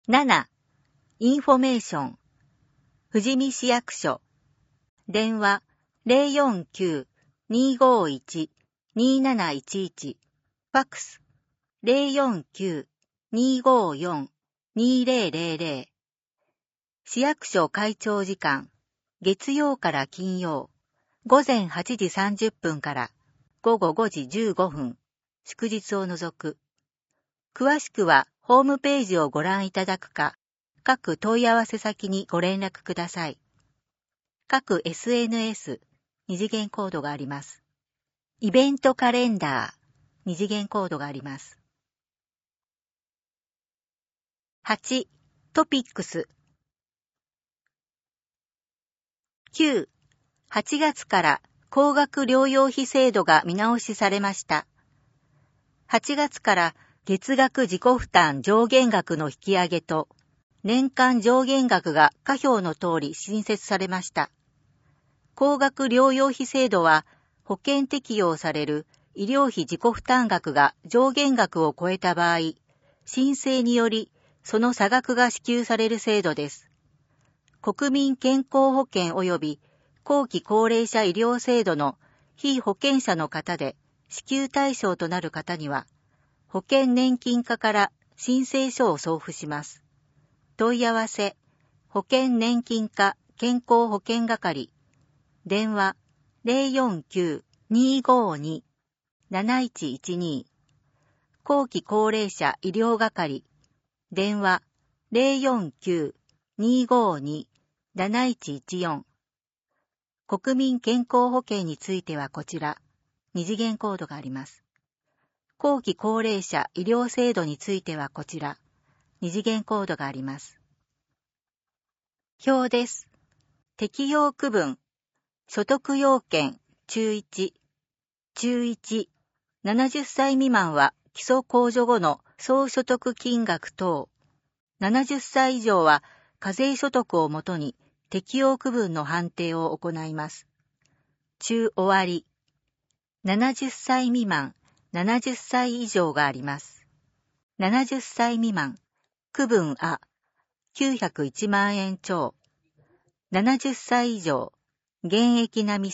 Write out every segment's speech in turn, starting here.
7. インフォメーション。富士見市役所。電話049-251-2711。ファックス049-254-2000。市役所開庁時間。月曜から金曜。午前8時30分から午後5時15分。祝日を除く。詳しくはホームページをご覧いただくか、各問い合わせ先にご連絡ください。各 SNS、二次元コードがあります。イベントカレンダー、二次元コードがあります。8. トピックス。9. 8月から高額療養費制度が見直しされました。8月から月額自己負担上限額の引き上げと、年間上限額が下表の通り新設されました。高額療養費制度は、保険適用される医療費自己負担額が上限額を超えた場合、申請によりその差額が支給される制度です。国民健康保険及び後期高齢者医療制度の被保険者の方で支給対象となる方には、保険年金課から申請書を送付します。問い合わせ、保険年金課健康保険係、電話049-252-7112、後期高齢者医療係、電話049-252-7114、国民健康保険についてはこちら、二次元コードがあります。後期高齢者医療制度についてはこちら、二次元コードがあります。表です。適用区分、所得要件、中1、70歳未満は基礎控除後の総所得金額等、70歳以上は課税所得をもとに適用区分の判定を行います。中終わり、70歳未満、70歳以上があります。70歳未満、区分あ、901万円超。70歳以上、現役並み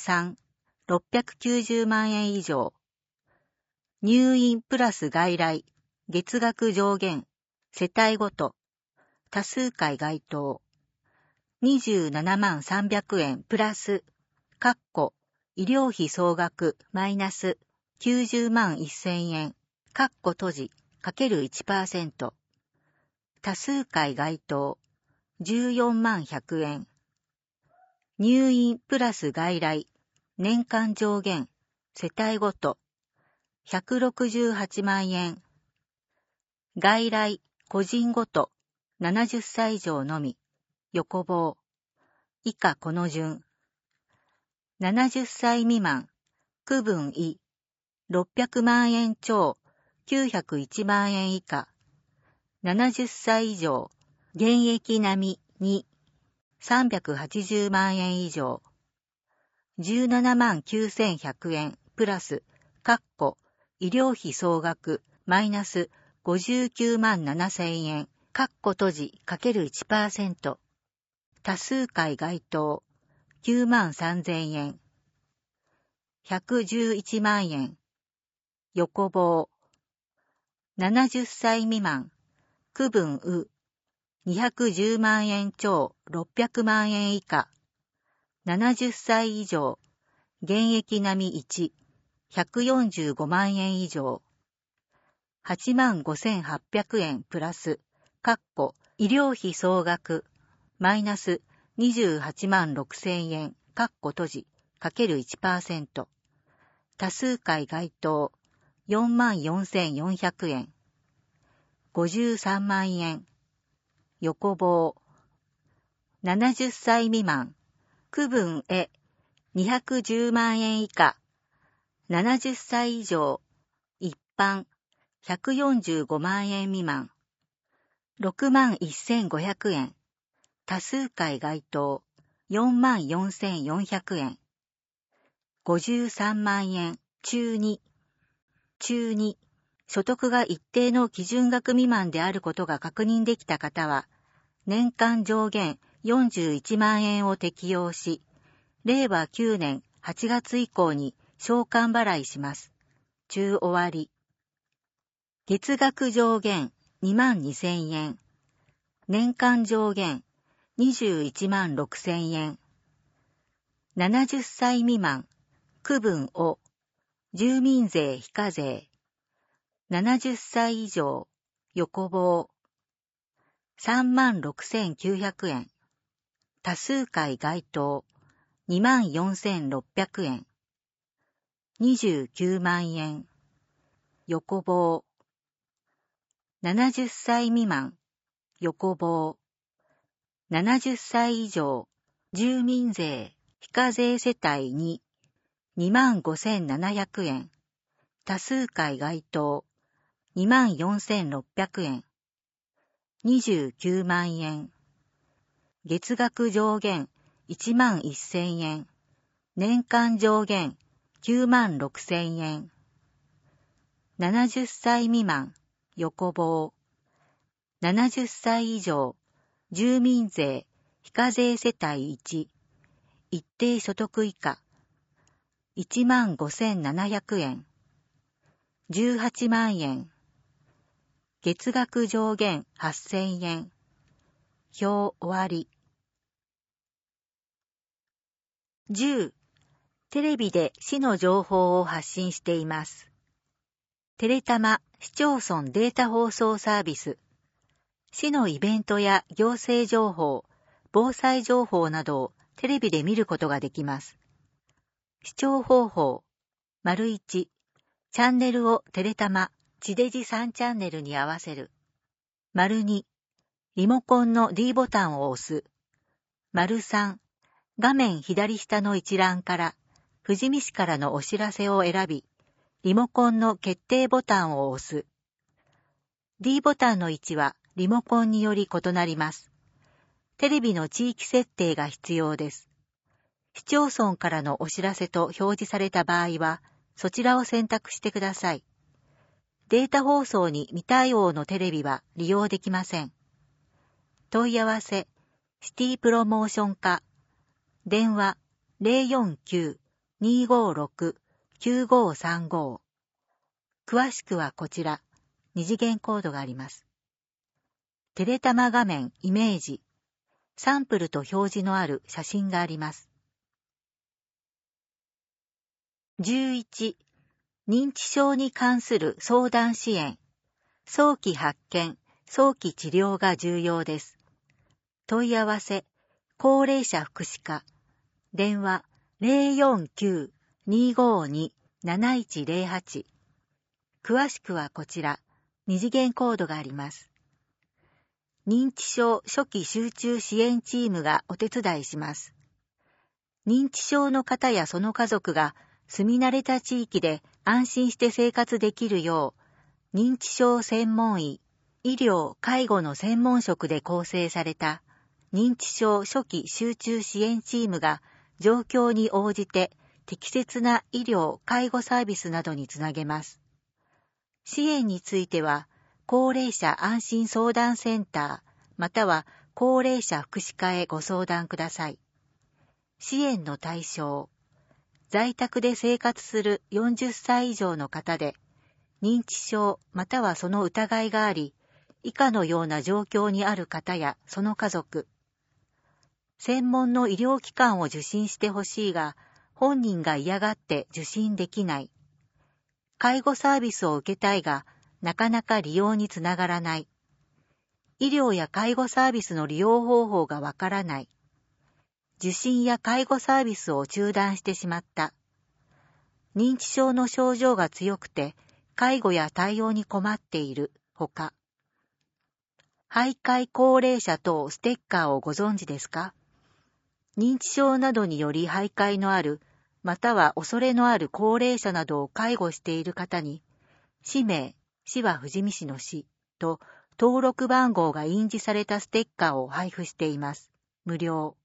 3、690万円以上。入院プラス外来、月額上限、世帯ごと、多数回該当。27万300円プラス、医療費総額マイナス90万1000円、閉じ、×1%。多数回該当、14万100円。入院プラス外来、年間上限、世帯ごと、168万円。外来、個人ごと、70歳以上のみ、横棒。以下この順。70歳未満、区分い、600万円超、901万円以下。70歳以上、現役並み2、380万円以上。17万9100円プラス、医療費総額マイナス59万7000円、閉じ ×1%。多数回該当、9万3000円。111万円。横棒。70歳未満、区分う、210万円超600万円以下。70歳以上、現役並み1、145万円以上。8万5800円プラス、医療費総額、マイナス28万6000円、閉じ、×1%。多数回該当、4万4400円。53万円。横棒。70歳未満、区分へ、210万円以下。70歳以上、一般、145万円未満。6万1500円。多数回該当、4万4400円。53万円、中2。 所得が一定の基準額未満であることが確認できた方は、年間上限41万円を適用し、令和9年8月以降に償還払いします。中終わり。月額上限2万2000円。年間上限21万6000円。70歳未満、区分を、住民税非課税。70歳以上、横棒。36,900円。多数回該当。24,600円。29万円。横棒。70歳未満、横棒。70歳以上、住民税非課税世帯に、25,700円。多数回該当。24,600円。29万円。月額上限11,000円。年間上限96,000円。70歳未満、横棒。70歳以上、住民税非課税世帯1、一定所得以下。15,700円。18万円。月額上限8,000円。表終わり。10. テレビで市の情報を発信しています。テレタマ市町村データ放送サービス。市のイベントや行政情報、防災情報などをテレビで見ることができます。視聴方法。1、チャンネルをテレタマ、地デジ3チャンネルに合わせる。2、リモコンの D ボタンを押す。3、画面左下の一覧から、富士見市からのお知らせを選び、リモコンの決定ボタンを押す。D ボタンの位置はリモコンにより異なります。テレビの地域設定が必要です。市町村からのお知らせと表示された場合は、そちらを選択してください。データ放送に未対応のテレビは利用できません。問い合わせ、シティプロモーション課。電話 049-256-9535。詳しくはこちら、二次元コードがあります。テレタマ画面イメージ。サンプルと表示のある写真があります。11. 認知症に関する相談支援。早期発見、早期治療が重要です。問い合わせ、高齢者福祉課。電話 049-252-7108。詳しくはこちら、二次元コードがあります。認知症初期集中支援チームがお手伝いします。認知症の方やその家族が住み慣れた地域で安心して生活できるよう、認知症専門医、医療・介護の専門職で構成された認知症初期集中支援チームが状況に応じて適切な医療・介護サービスなどにつなげます。支援については、高齢者安心相談センターまたは高齢者福祉課へご相談ください。支援の対象、在宅で生活する40歳以上の方で、認知症またはその疑いがあり、以下のような状況にある方やその家族、専門の医療機関を受診してほしいが、本人が嫌がって受診できない。介護サービスを受けたいが、なかなか利用につながらない。医療や介護サービスの利用方法がわからない。受診や介護サービスを中断してしまった。認知症の症状が強くて、介護や対応に困っているほか。徘徊高齢者等ステッカーをご存知ですか？認知症などにより徘徊のある、または恐れのある高齢者などを介護している方に、氏名、市は富士見市の市と登録番号が印字されたステッカーを配布しています。無料。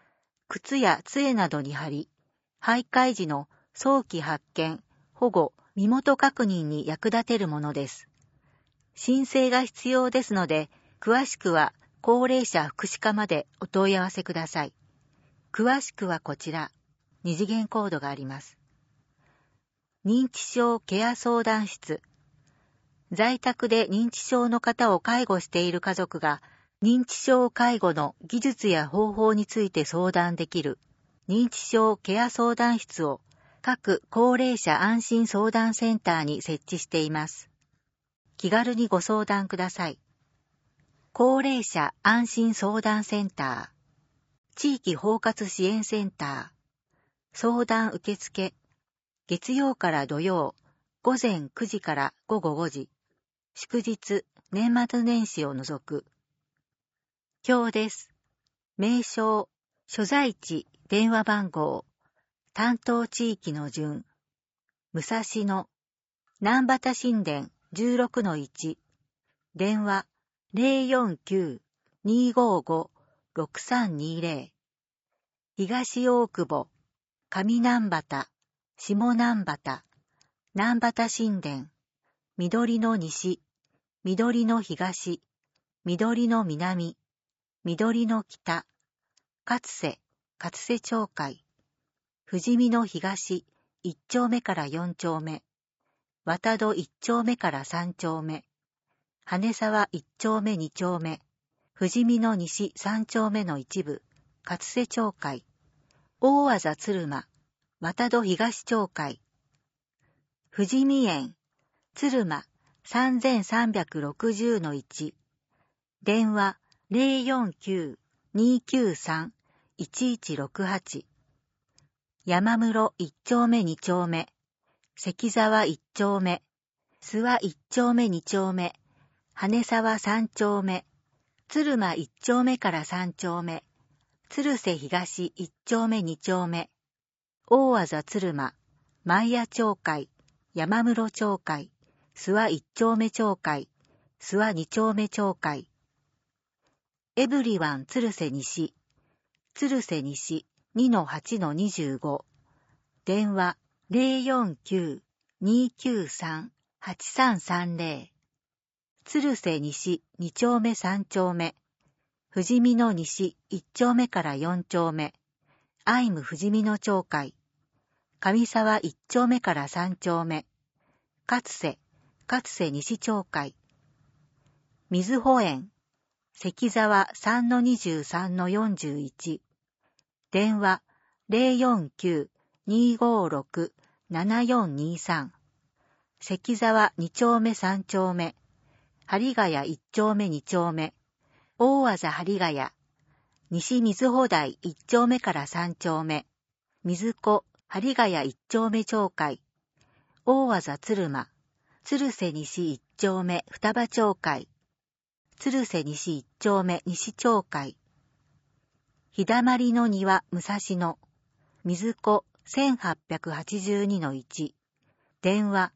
靴や杖などに貼り、徘徊時の早期発見、保護、 身元確認に役立てるものです。申請が必要ですので、詳しくは高齢者福祉課までお問い合わせください。詳しくはこちら、2次元コードがあります。認知症ケア相談室。在宅で認知症の方を介護している家族が、認知症介護の技術や方法について相談できる認知症ケア相談室を各高齢者安心相談センターに設置しています。気軽にご相談ください。高齢者安心相談センター、地域包括支援センター、相談受付、月曜から土曜、午前9時から午後5時、祝日、年末年始を除く。表です。名称、所在地、電話番号、担当地域の順、武蔵野、南畑新田 16-1、電話 049-255-6320、東大久保、上南畑、下南畑、南畑新田、緑の西、緑の東、緑の南、緑の北、勝瀬町会、富士見の東1丁目から4丁目、渡戸1丁目から3丁目、羽沢1丁目2丁目、富士見の西3丁目の一部、勝瀬町会、大字鶴間、渡戸東町会、富士見園、鶴間3360-1、電話049-293-1168、山室1丁目2丁目、関沢1丁目、諏訪1丁目2丁目、羽沢3丁目、鶴間1丁目から3丁目、鶴瀬東1丁目2丁目、大字鶴間、前谷町会、山室町会、諏訪1丁目町会、諏訪2丁目町会、エブリワン鶴瀬西、鶴瀬西 2-8-25、電話049-293-8330、鶴瀬西2丁目3丁目、富士見の西1丁目から4丁目、アイム富士見の町会、上沢1丁目から3丁目、勝瀬西町会、水穂園、関沢 3-23-41、電話049-256-7423、関沢2丁目3丁目、針ヶ谷1丁目2丁目、大字針ヶ谷、西水穂台1丁目から3丁目、水子針ヶ谷1丁目町会、大字鶴間、鶴瀬西1丁目双葉町会、鶴瀬西1丁目西町会、日だまりの庭武蔵野、水子 1882-1、電話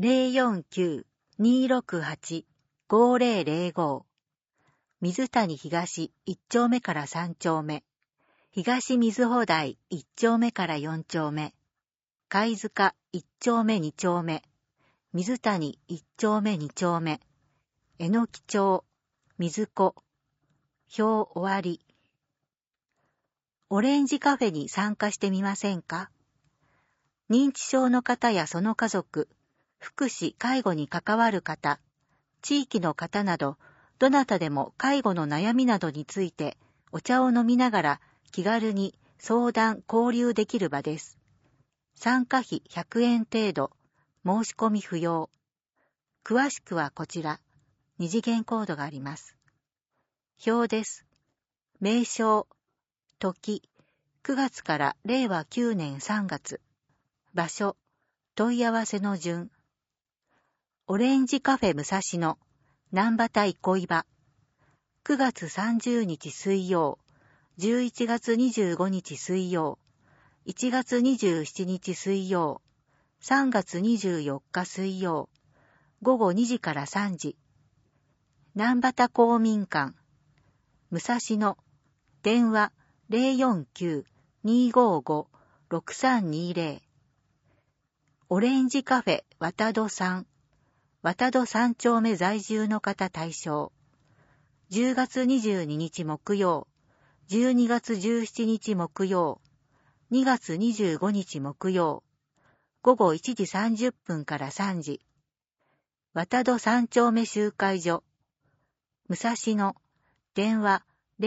049-268-5005、水谷東1丁目から3丁目、東水穂台1丁目から4丁目、貝塚1丁目2丁目、水谷1丁目2丁目、えのき町、水子、表終わり。オレンジカフェに参加してみませんか？認知症の方やその家族、福祉・介護に関わる方、地域の方など、どなたでも介護の悩みなどについてお茶を飲みながら気軽に相談・交流できる場です。参加費100円程度、申し込み不要。詳しくはこちら、2次元コードがあります。表です。名称、時、9月から令和9年3月。場所、問い合わせの順。オレンジカフェ武蔵野、南畑憩い場。9月30日水曜、11月25日水曜、1月27日水曜、3月24日水曜、午後2時から3時。南畑公民館、武蔵野、電話049-255-6320。 オレンジカフェ渡戸さん、渡戸3丁目在住の方対象。10月22日木曜、12月17日木曜、2月25日木曜、午後1時30分から3時。渡戸3丁目集会所。武蔵野、電話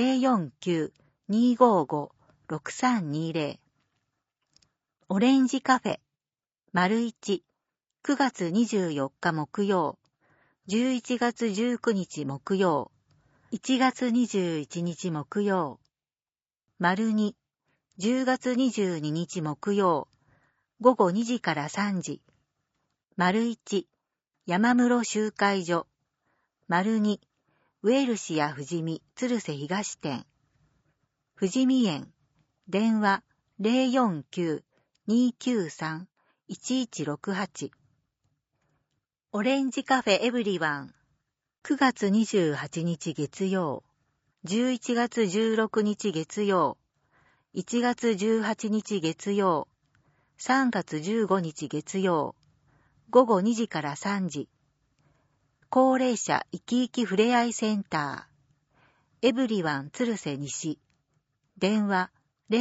049-255-6320。オレンジカフェ、1、9月24日木曜、11月19日木曜、1月21日木曜。2、10月22日木曜、午後2時から3時。1、山室集会所。2、ウェルシア富士見鶴瀬東店。富士見園、電話049-293-1168。オレンジカフェエブリワン、9月28日月曜、11月16日月曜、1月18日月曜、3月15日月曜、午後2時から3時。高齢者生き生きふれあいセンター、エブリワン鶴瀬西、電話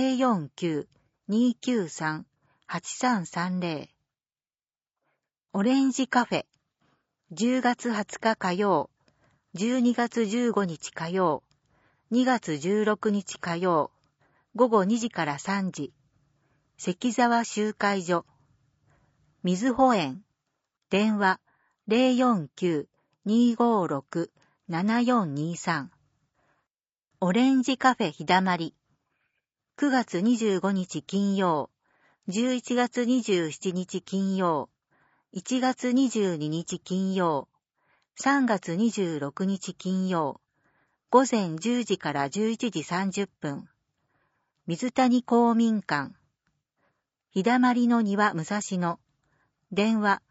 049-293-8330。オレンジカフェ、10月20日火曜、12月15日火曜、2月16日火曜、午後2時から3時。関沢集会所。水穂園。電話049-256-7423。オレンジカフェ日だまり。9月25日金曜、11月27日金曜、1月22日金曜、3月26日金曜、午前10時から11時30分。水谷公民館。日だまりの庭武蔵野。電話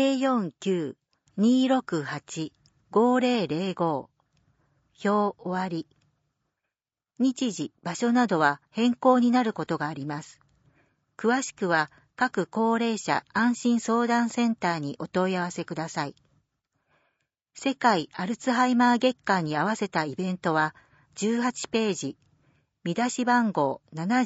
049-268-5005。表終わり。日時、場所などは変更になることがあります。詳しくは各高齢者安心相談センターにお問い合わせください。世界アルツハイマー月間に合わせたイベントは18ページ、見出し番号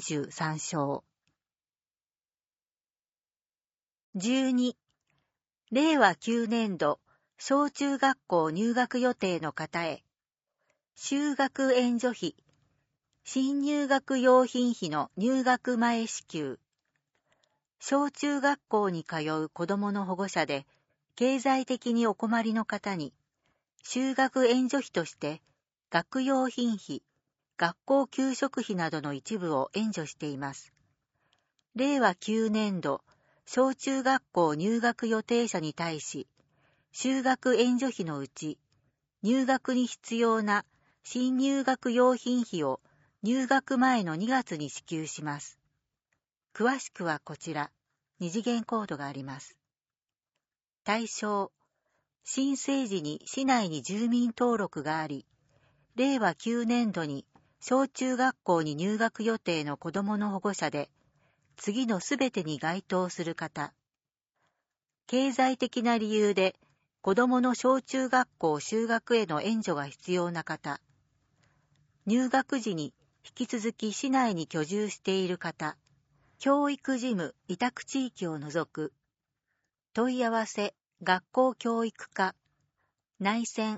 73章。12、令和9年度小中学校入学予定の方へ、就学援助費、新入学用品費の入学前支給。小中学校に通う子どもの保護者で、経済的にお困りの方に、就学援助費として、学用品費、学校給食費などの一部を援助しています。令和9年度、小中学校入学予定者に対し、就学援助費のうち、入学に必要な新入学用品費を入学前の2月に支給します。詳しくはこちら、二次元コードがあります。対象、申請時に市内に住民登録があり、令和9年度に小中学校に入学予定の子どもの保護者で、次のすべてに該当する方。経済的な理由で子どもの小中学校就学への援助が必要な方。入学時に引き続き市内に居住している方。教育事務委託地域を除く。問い合わせ学校教育課。内線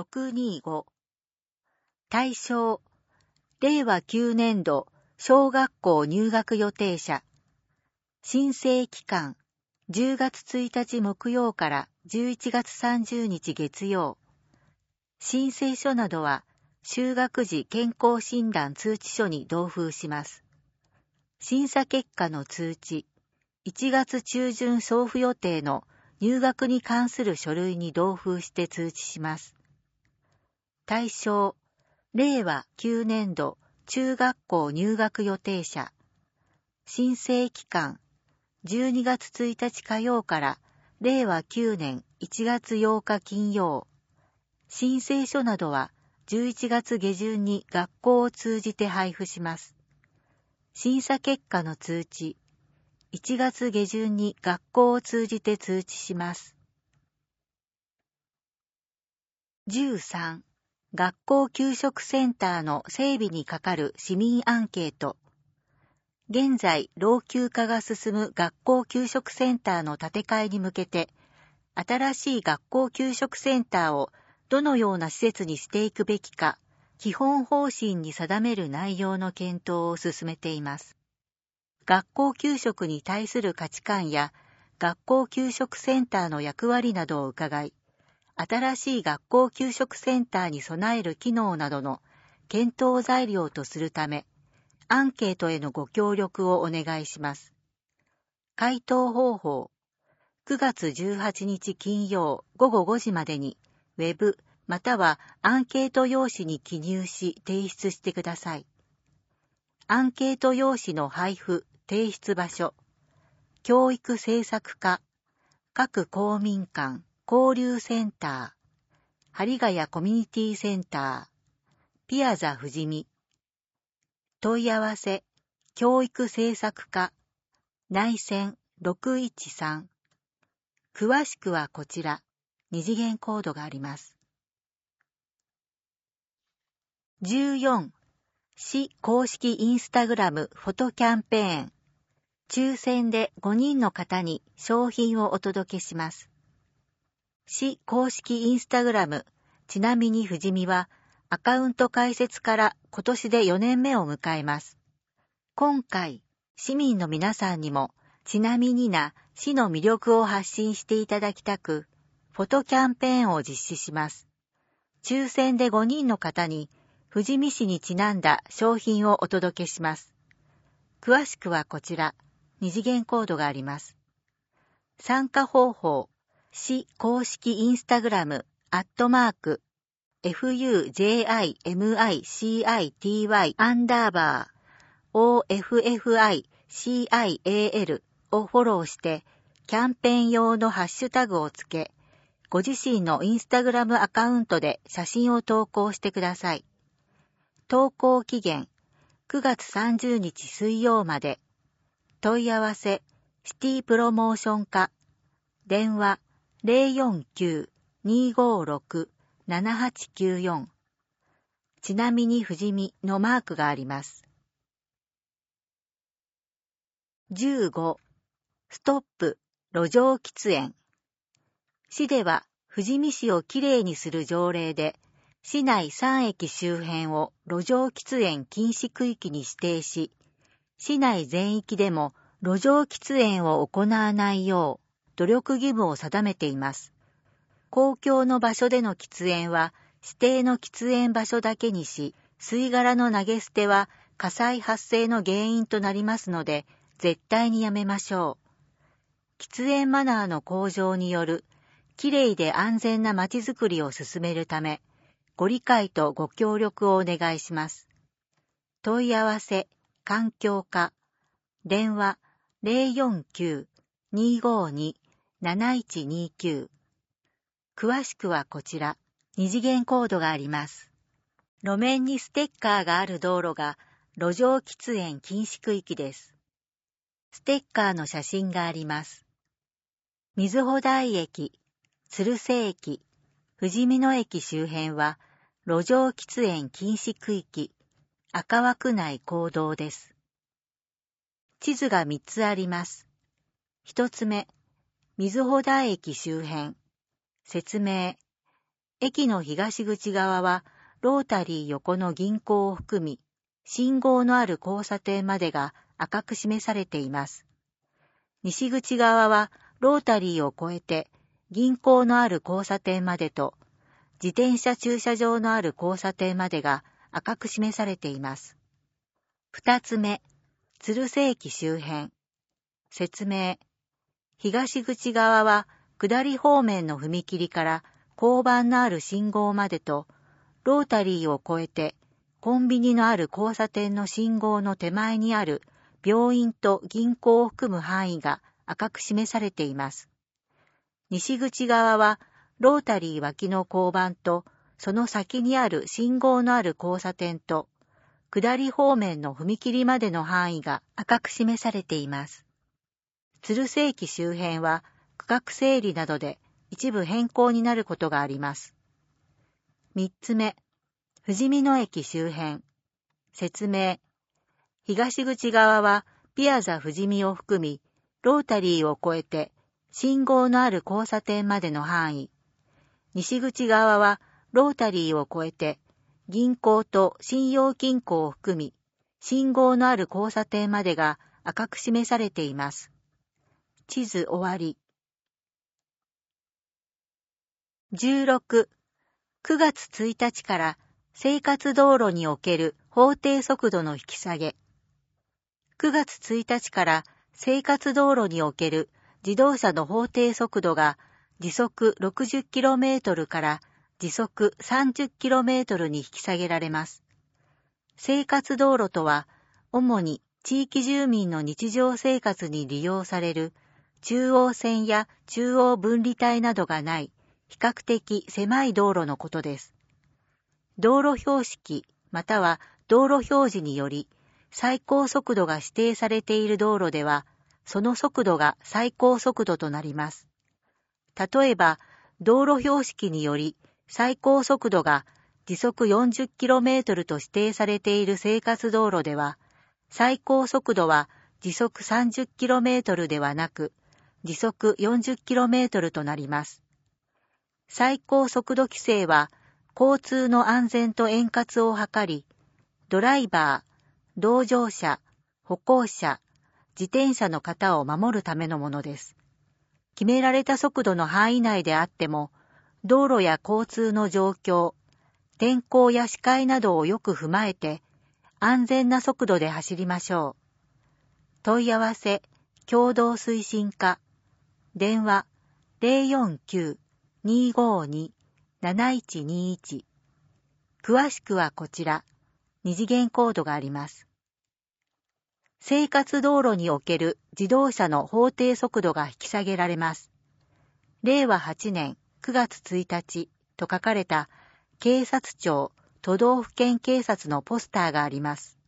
625。対象。令和9年度小学校入学予定者。申請期間。10月1日木曜から11月30日月曜。申請書などは就学時健康診断通知書に同封します。審査結果の通知、1月中旬送付予定の入学に関する書類に同封して通知します。対象、令和9年度中学校入学予定者。申請期間、12月1日火曜から令和9年1月8日金曜。申請書などは11月下旬に学校を通じて配布します。審査結果の通知、 1月下旬に学校を通じて通知します。13、学校給食センターの整備にかかる市民アンケート。現在、老朽化が進む学校給食センターの建て替えに向けて、新しい学校給食センターをどのような施設にしていくべきか、基本方針に定める内容の検討を進めています。学校給食に対する価値観や、学校給食センターの役割などを伺い、新しい学校給食センターに備える機能などの検討材料とするため、アンケートへのご協力をお願いします。回答方法、9月18日金曜午後5時までに、ウェブまたはアンケート用紙に記入し提出してください。アンケート用紙の配布、提出場所、教育政策課、各公民館、交流センター、針ヶ谷コミュニティセンター、ピアザ富士見。問い合わせ、教育政策課、内線613。詳しくはこちら、二次元コードがあります。14、市公式インスタグラムフォトキャンペーン。抽選で5人の方に商品をお届けします。市公式インスタグラム、ちなみに富士見は、アカウント開設から今年で4年目を迎えます。今回、市民の皆さんにも、ちなみにな市の魅力を発信していただきたく、フォトキャンペーンを実施します。抽選で5人の方に、富士見市にちなんだ商品をお届けします。詳しくはこちら、二次元コードがあります。参加方法、市公式インスタグラム、FUJIMICITY_OFFICIAL をフォローして、キャンペーン用のハッシュタグをつけ、ご自身のインスタグラムアカウントで写真を投稿してください。投稿期限、9月30日水曜まで。問い合わせ、シティプロモーション課。電話、049-256-7894。ちなみに富士見のマークがあります。15、ストップ、路上喫煙。市では富士見市をきれいにする条例で、市内3駅周辺を路上喫煙禁止区域に指定し、市内全域でも路上喫煙を行わないよう努力義務を定めています。公共の場所での喫煙は指定の喫煙場所だけにし、吸い殻の投げ捨ては火災発生の原因となりますので、絶対にやめましょう。喫煙マナーの向上による、きれいで安全なまちづくりを進めるため、ご理解とご協力をお願いします。問い合わせ、環境課、電話049-252-7129。詳しくはこちら、二次元コードがあります。路面にステッカーがある道路が路上喫煙禁止区域です。ステッカーの写真があります。瑞穂台駅、鶴瀬駅、富士見野駅周辺は路上喫煙禁止区域、赤枠内公道です。地図が3つあります。1つ目、瑞穂台駅周辺。説明。駅の東口側はロータリー横の銀行を含み、信号のある交差点までが赤く示されています。西口側はロータリーを越えて銀行のある交差点までと、自転車駐車場のある交差点までが赤く示されています。2つ目、鶴瀬駅周辺。説明。東口側は下り方面の踏切から交番のある信号までと、ロータリーを越えてコンビニのある交差点の信号の手前にある病院と銀行を含む範囲が赤く示されています。西口側はロータリー脇の交番とその先にある信号のある交差点と下り方面の踏切までの範囲が赤く示されています。 鶴瀬駅周辺は区画整理などで一部変更になることがあります。3つ目、富士見野駅周辺。説明。東口側はピアザ富士見を含み、ロータリーを越えて信号のある交差点までの範囲。西口側はロータリーを越えて銀行と信用金庫を含み、信号のある交差点までが赤く示されています。地図終わり。16、9月1日から生活道路における法定速度の引き下げ。9月1日から生活道路における自動車の法定速度が時速 60km から時速 30km に引き下げられます。生活道路とは、主に地域住民の日常生活に利用される中央線や中央分離帯などがない比較的狭い道路のことです。道路標識または道路標示により最高速度が指定されている道路では、その速度が最高速度となります。例えば、道路標識により最高速度が時速 40km と指定されている生活道路では、最高速度は時速 30km ではなく、時速 40km となります。最高速度規制は、交通の安全と円滑を図り、ドライバー、同乗者、歩行者、自転車の方を守るためのものです。決められた速度の範囲内であっても、道路や交通の状況、天候や視界などをよく踏まえて、安全な速度で走りましょう。問い合わせ、共同推進課、電話049-252-7121。詳しくはこちら、二次元コードがあります。生活道路における自動車の法定速度が引き下げられます。令和8年9月1日と書かれた警察庁都道府県警察のポスターがあります。